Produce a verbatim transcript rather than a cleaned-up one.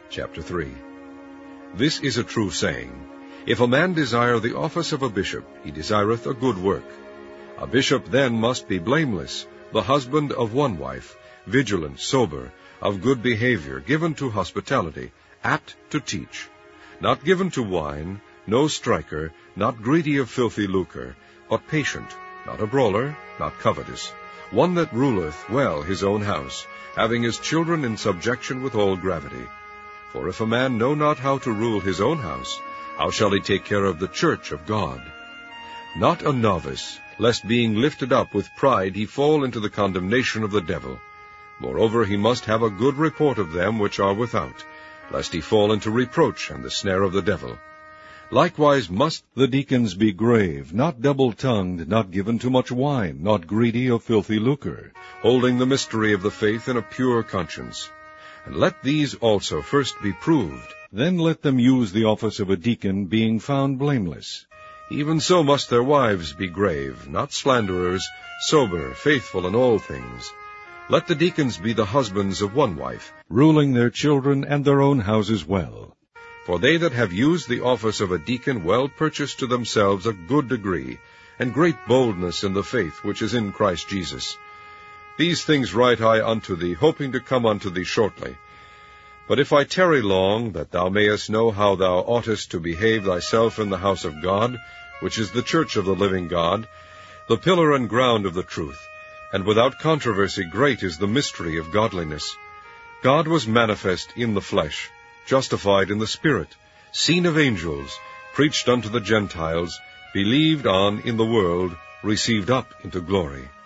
Chapter three. This is a true saying, If a man desire the office of a bishop, he desireth a good work. A bishop then must be blameless, the husband of one wife, vigilant, sober, of good behavior, given to hospitality, apt to teach, not given to wine, no striker, not greedy of filthy lucre, but patient, not a brawler, not covetous, one that ruleth well his own house, having his children in subjection with all gravity. For if a man know not how to rule his own house, how shall he take care of the church of God? Not a novice, lest being lifted up with pride he fall into the condemnation of the devil. Moreover, he must have a good report of them which are without, lest he fall into reproach and the snare of the devil. Likewise must the deacons be grave, not double-tongued, not given to much wine, not greedy of filthy lucre, holding the mystery of the faith in a pure conscience. And let these also first be proved, then let them use the office of a deacon, being found blameless. Even so must their wives be grave, not slanderers, sober, faithful in all things. Let the deacons be the husbands of one wife, ruling their children and their own houses well. For they that have used the office of a deacon well purchase to themselves a good degree, and great boldness in the faith which is in Christ Jesus. These things write I unto thee, hoping to come unto thee shortly. But if I tarry long, that thou mayest know how thou oughtest to behave thyself in the house of God, which is the church of the living God, the pillar and ground of the truth, and without controversy great is the mystery of godliness. God was manifest in the flesh, justified in the Spirit, seen of angels, preached unto the Gentiles, believed on in the world, received up into glory.